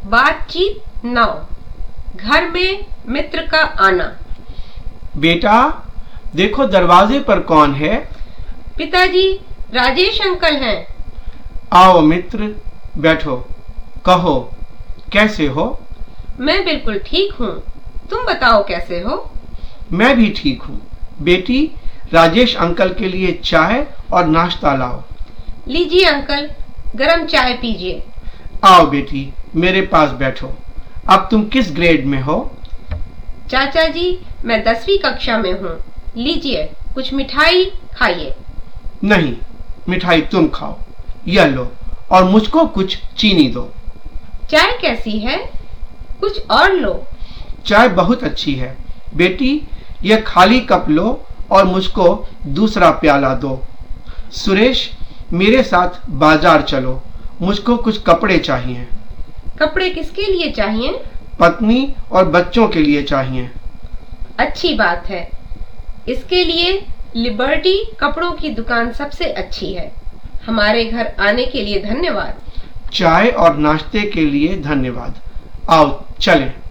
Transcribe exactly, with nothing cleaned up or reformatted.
बातचीत नौ। घर में मित्र का आना। बेटा देखो दरवाजे पर कौन है? पिताजी, राजेश अंकल हैं। आओ मित्र, बैठो। कहो, कैसे हो? मैं बिल्कुल ठीक हूँ, तुम बताओ कैसे हो? मैं भी ठीक हूँ। बेटी, राजेश अंकल के लिए चाय और नाश्ता लाओ। लीजिए अंकल, गरम चाय पीजिए। आओ बेटी, मेरे पास बैठो। अब तुम किस ग्रेड में हो? चाचा जी, मैं दसवीं कक्षा में हूँ। लीजिए, कुछ मिठाई खाइए। नहीं, मिठाई तुम खाओ। यह लो, और मुझको कुछ चीनी दो। चाय कैसी है? कुछ और लो। चाय बहुत अच्छी है। बेटी, यह खाली कप लो और मुझको दूसरा प्याला दो। सुरेश, मेरे साथ बाजार चलो, मुझको कुछ कपड़े चाहिए। कपड़े किसके लिए चाहिए? पत्नी और बच्चों के लिए चाहिए। अच्छी बात है। इसके लिए लिबर्टी कपड़ों की दुकान सबसे अच्छी है। हमारे घर आने के लिए धन्यवाद। चाय और नाश्ते के लिए धन्यवाद। आओ चलें।